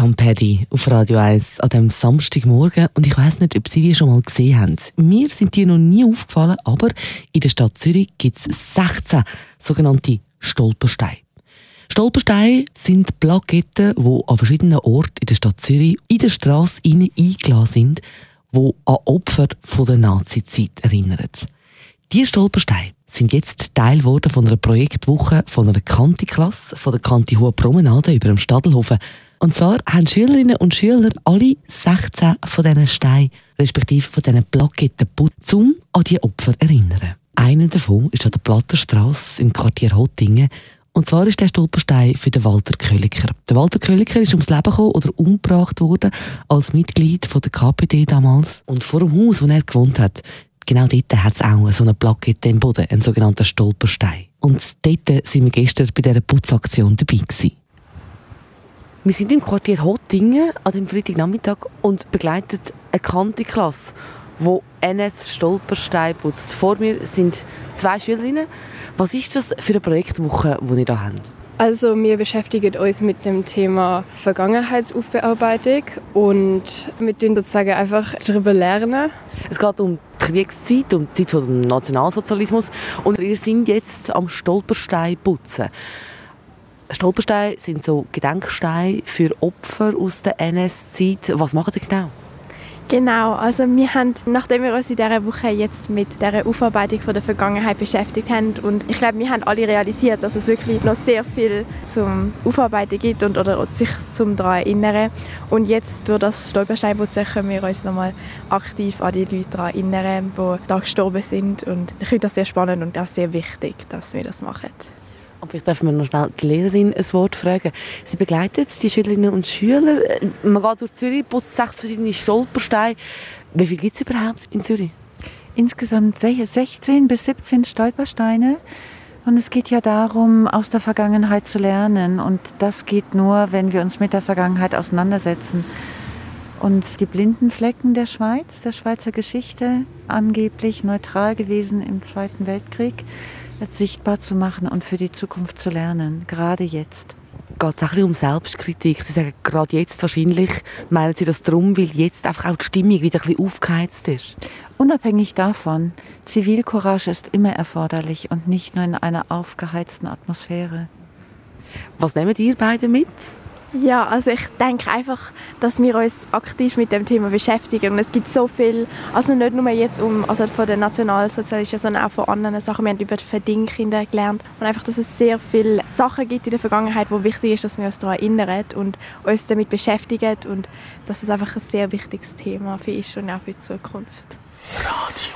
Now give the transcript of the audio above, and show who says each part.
Speaker 1: Paddy auf Radio 1 an diesem Samstagmorgen. Und ich weiss nicht, ob Sie die schon mal gesehen haben. Mir sind die noch nie aufgefallen, aber in der Stadt Zürich gibt es 16 sogenannte Stolpersteine. Stolpersteine sind Plaketten, die an verschiedenen Orten in der Stadt Zürich in der Strasse eingelassen sind, die an Opfer von der Nazi-Zeit erinnern. Diese Stolpersteine sind jetzt Teil geworden von einer Projektwoche von einer Kanti-Klasse von der Kanti Hohe Promenade über dem Stadelhofen. Und zwar haben Schülerinnen und Schüler alle 16 von diesen Steinen, respektive von diesen Plaketten geputzt, um an die Opfer zu erinnern. Einer davon ist an der Platterstrasse im Quartier Hottingen. Und zwar ist der Stolperstein für den Walter Köliker. Der Walter Köliker ist ums Leben gekommen oder umgebracht worden als Mitglied von der KPD damals. Und vor dem Haus, wo er gewohnt hat, genau dort hat es auch so eine Plakette im Boden, einen sogenannten Stolperstein. Und dort waren wir gestern bei dieser Putzaktion dabei gewesen. Wir sind im Quartier Hottingen an dem Freitagnachmittag und begleiten eine Kanti-Klasse, die NS-Stolperstein putzt. Vor mir sind 2 Schülerinnen. Was ist das für eine Projektwoche, die ihr hier habt?
Speaker 2: Also wir beschäftigen uns mit dem Thema Vergangenheitsaufbearbeitung und mit dem sozusagen einfach darüber lernen.
Speaker 1: Es geht um die Kriegszeit, um die Zeit des Nationalsozialismus und wir sind jetzt am Stolperstein putzen. Stolpersteine sind so Gedenksteine für Opfer aus der NS-Zeit. Was macht ihr genau?
Speaker 2: Genau, also wir haben, nachdem wir uns in dieser Woche jetzt mit der Aufarbeitung von der Vergangenheit beschäftigt haben und ich glaube, wir haben alle realisiert, dass es wirklich noch sehr viel zum Aufarbeiten gibt oder sich zum daran erinnern. Und jetzt durch das Stolpersteinputzen können wir uns nochmal aktiv an die Leute daran erinnern, die da gestorben sind. Und ich finde das sehr spannend und auch sehr wichtig, dass wir das machen.
Speaker 1: Und vielleicht dürfen wir noch schnell die Lehrerin ein Wort fragen. Sie begleitet die Schülerinnen und Schüler. Man geht durch Zürich, putzt 6 verschiedene Stolpersteine. Wie viel gibt es überhaupt in Zürich?
Speaker 3: Insgesamt 16 bis 17 Stolpersteine. Und es geht ja darum, aus der Vergangenheit zu lernen. Und das geht nur, wenn wir uns mit der Vergangenheit auseinandersetzen. Und die blinden Flecken der Schweiz, der Schweizer Geschichte, angeblich neutral gewesen im Zweiten Weltkrieg, sichtbar zu machen und für die Zukunft zu lernen, gerade jetzt.
Speaker 1: Geht es auch ein bisschen um Selbstkritik? Sie sagen gerade jetzt wahrscheinlich, meinen Sie das darum, weil jetzt einfach auch die Stimmung wieder ein bisschen aufgeheizt ist?
Speaker 3: Unabhängig davon, Zivilcourage ist immer erforderlich und nicht nur in einer aufgeheizten Atmosphäre.
Speaker 1: Was nehmen ihr beide mit?
Speaker 2: Ja, also ich denke einfach, dass wir uns aktiv mit dem Thema beschäftigen. Und es gibt so viel, also nicht nur jetzt von den Nationalsozialisten, sondern auch von anderen Sachen. Wir haben über die Verdingkinder gelernt. Und einfach, dass es sehr viele Sachen gibt in der Vergangenheit, wo wichtig ist, dass wir uns daran erinnern und uns damit beschäftigen. Und dass es einfach ein sehr wichtiges Thema für ist und auch für die Zukunft.
Speaker 1: Radio.